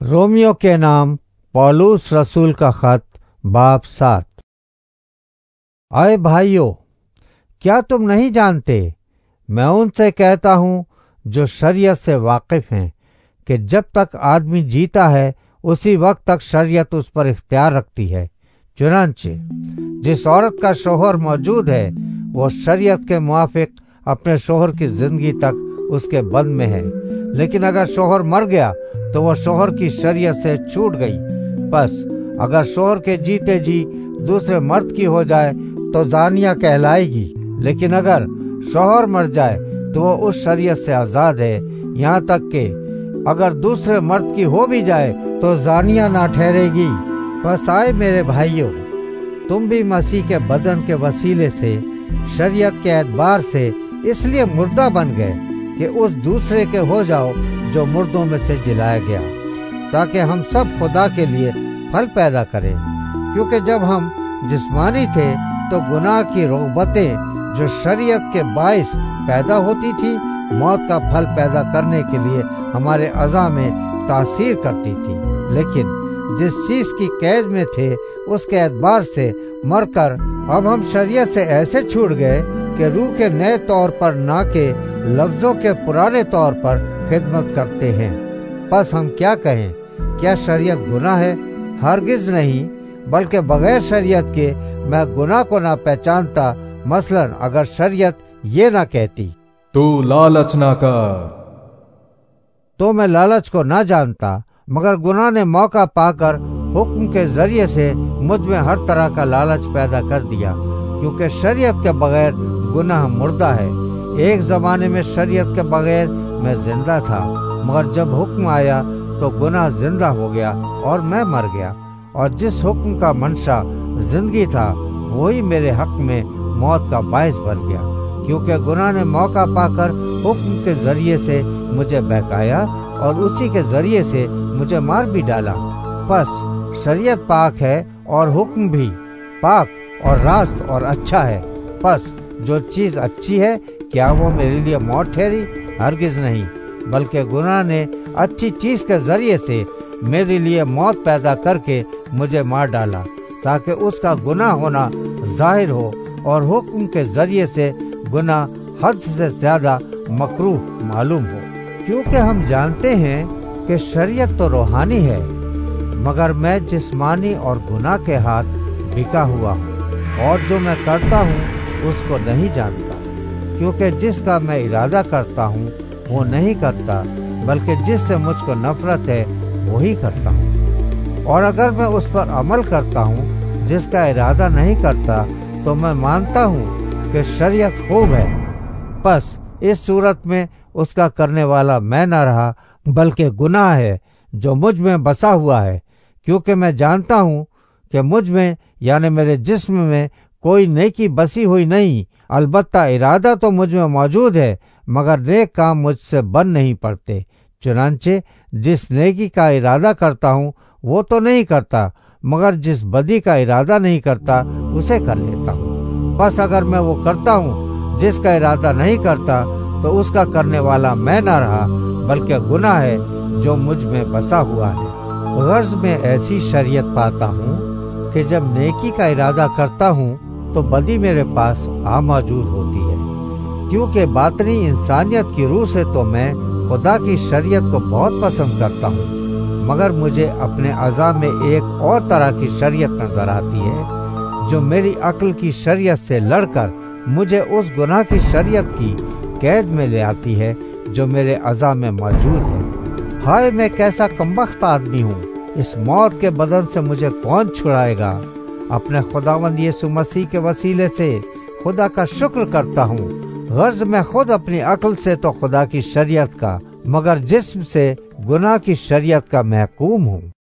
Romeo के नाम पौलुस रसूल का खत बाब 7। आए भाइयों, क्या तुम नहीं जानते, मैं उनसे कहता हूँ जो शरीयत से वाकिफ हैं, कि जब तक आदमी जीता है उसी वक्त तक शरीयत उस पर इख्तियार रखती है। चुनांचे जिस औरत का शोहर मौजूद है वो शरीयत के मुआफिक अपने शोहर की जिंदगी तक उसके बंद में है, लेकिन अगर शोहर मर गया तो वो शोहर की शरीयत से छूट गई। बस अगर शोहर के जीते जी दूसरे मर्द की हो जाए तो जानिया कहलाएगी, लेकिन अगर शोहर मर जाए तो वो उस शरीयत से आजाद है, यहाँ तक कि अगर दूसरे मर्द की हो भी जाए तो जानिया ना ठहरेगी। बस आए मेरे भाइयों, तुम भी मसीह के बदन के वसीले से शरीयत के एतबार से इसलिए मुर्दा बन गए कि उस दूसरे के हो जाओ जो मुर्दों में से जिलाया गया, ताकि हम सब खुदा के लिए फल पैदा करें। क्योंकि जब हम जिस्मानी थे तो गुनाह की रग़बतें जो शरीयत के बाइस पैदा होती थी, मौत का फल पैदा करने के लिए हमारे अज़ा में तासीर करती थी। लेकिन जिस चीज की कैद में थे उसके एतबार से मरकर अब हम शरीयत से ऐसे छूट गए कि रूह के नए तौर पर ना के लफ्जों के पुराने तौर पर खिदमत करते हैं। बस हम क्या कहें, क्या शरीयत गुनाह है? हरगिज नहीं, बल्कि बगैर शरीयत के मैं गुनाह को ना पहचानता। मसलन अगर शरीयत ये ना कहती तू लालच ना कर, तो मैं लालच को ना जानता, मगर गुनाह ने मौका पाकर हुक्म के जरिए से मुझ में हर तरह का लालच पैदा कर दिया। क्योंकि शरीयत के बगैर गुनाह मुर्दा है। एक जमाने में शरीयत के बगैर मैं जिंदा था, मगर जब हुक्म आया तो गुनाह जिंदा हो गया और मैं मर गया। और जिस हुक्म का मंशा जिंदगी था वही मेरे हक में मौत का बायस बन गया, क्योंकि गुनाह ने मौका पाकर हुक्म के जरिए से मुझे बहकाया और उसी के जरिए से मुझे मार भी डाला। बस शरीयत पाक है और हुक्म भी पाक और रास्त और अच्छा है। बस जो चीज अच्छी है, क्या वो मेरे लिए मौत ठहरी? हरगिज नहीं, बल्कि गुनाह ने अच्छी चीज के जरिए से मेरे लिए मौत पैदा करके मुझे मार डाला, ताकि उसका गुनाह होना जाहिर हो और हुक्म के जरिए से गुनाह हद से ज्यादा मकरूह मालूम हो। क्योंकि हम जानते हैं कि शरीयत तो रूहानी है, मगर मैं जिस्मानी और गुनाह के हाथ बिका हुआ हूँ, और जो मैं करता हूँ उसको नहीं जानता। क्योंकि जिसका मैं इरादा करता हूँ वो नहीं करता, बल्कि जिससे मुझको नफरत है वही करता हूँ। और अगर मैं उस पर अमल करता हूँ जिसका इरादा नहीं करता, तो मैं मानता हूँ कि शरीयत खूब है। बस इस सूरत में उसका करने वाला मैं न रहा, बल्कि गुनाह है जो मुझ में बसा हुआ है। क्योंकि मैं जानता हूँ कि मुझ में यानी मेरे जिस्म में कोई नेकी बसी हुई नहीं। अलबत्ता इरादा तो मुझ में मौजूद है, मगर नेक काम मुझसे बन नहीं पड़ते। चुनांचे जिस नेकी का इरादा करता हूँ वो तो नहीं करता, मगर जिस बदी का इरादा नहीं करता उसे कर लेता हूँ। बस अगर मैं वो करता हूँ जिसका इरादा नहीं करता, तो उसका करने वाला मैं ना रहा, बल्कि गुनाह है जो मुझ में बसा हुआ है। गर्ज में ऐसी शरीयत पाता हूँ कि जब नेकी का इरादा करता हूँ तो बदी मेरे पास आ मौजूद होती है। क्योंकि बातनी इंसानियत की रूह से तो मैं खुदा की शरीयत को बहुत पसंद करता हूँ, मगर मुझे अपने अज़ा में एक और तरह की शरीयत नजर आती है जो मेरी अक्ल की शरीयत से लड़कर मुझे उस गुनाह की शरीयत की कैद में ले आती है जो मेरे अज़ा में मौजूद है। हाय मैं कैसा कमबख्त आदमी हूँ! इस मौत के बदन से मुझे कौन छुड़ाएगा? अपने खुदावंद यीशु मसीह के वसीले से खुदा का शुक्र करता हूँ। गर्ज मैं खुद अपनी अक्ल से तो खुदा की शरीयत का, मगर जिस्म से गुनाह की शरीयत का महकूम हूँ।